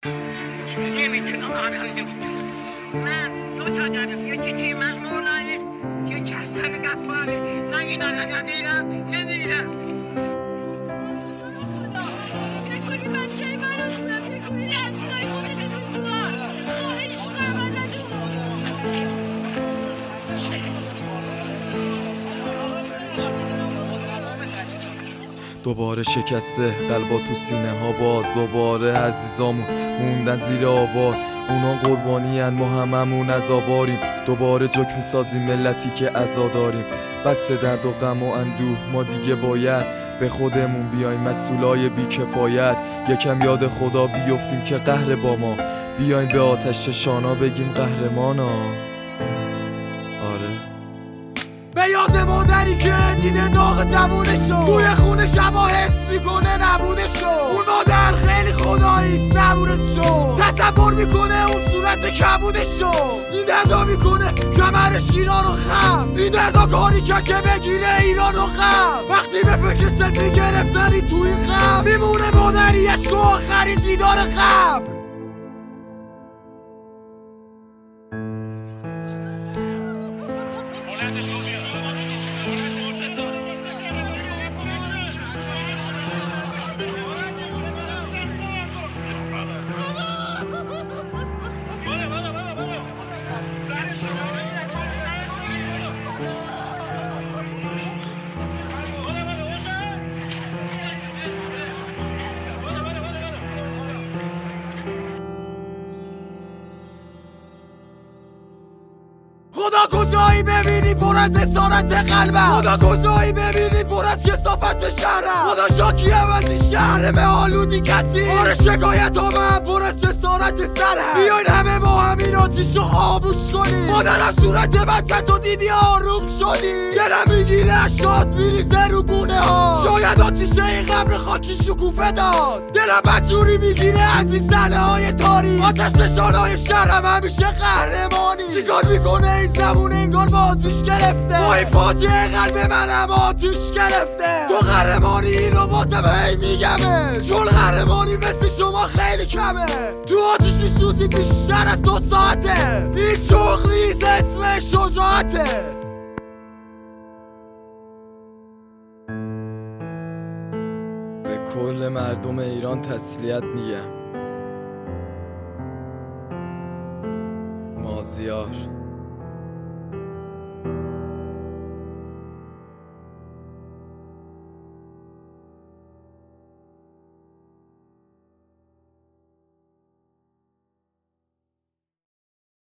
نمیتونم آدم نمیتونم. من دو تا دارم، یکی توی مقمولایه، یکی حسن گفاره. من اینا ندیدم نمیرم. نکنی بچه من رو دونم میکنی لحظای خونه دونم تو هست خواهش میکنم ازتون. دوباره شکسته قلبا تو سینه ها باز، دوباره عزیزامون موندن زیر آوار، اونا قربانی ما هممون عزاواریم، دوباره جوک میسازیم ملتی که عزا داریم. بس درد و غم و اندوه ما دیگه باید به خودمون بیایم مسئولای بیکفایت، یکم یاد خدا بیفتیم که قهر با ما، بیایم به آتش شانا بگیم قهرمانا. آره به یاد مادری که دیده داغ جوونشو توی خونه شبا حس میکنه نبودشو، اون مادر خیلی خدایی صبورت شو، تصور میکنه اون صورت کبودشو، این دردا میکنه کمرش ایران رو خم، این دردا کاری کرد که بگیره ایران رو خم، وقتی به فکر سلفی گرفتنی تو این غم میمونه مادری عشق و آخرین دیدار قبر. خدا کجایی ببینی پر از اسارت قلبم، خدا کجایی ببینی پر از کثافت شهرم، خدا شاکیم از این شهر به آلودی کسی، آره شکایت ها من پر از جسارت سرم، بیاین همه با همین آتیشو خاموش کنی، مادرم صورت بچه تو دیدی آروم شدی، دلم میگیره اشکات میریزه رو گونه ها، شاید آتیشه این قبر خاکی شکوفه داد، دلم بدجوری میگیره از این صحنه های تاریک، آتش نشانهای شهرم همیشه قهرمانی، چیکار میکنه این زبون انگار بازیش گرفته، با این فاجعه قلب منم آتیش گرفته، تو قهرمانی اینو بازم هی میگمه، چون قهرمانی مثل شما خیلی کمه، تو آتیش میسوزی بیشتر از 2 ساعته، این شوق نیست اسم شجاعته. به کل مردم ایران تسلیت میگم. مازیار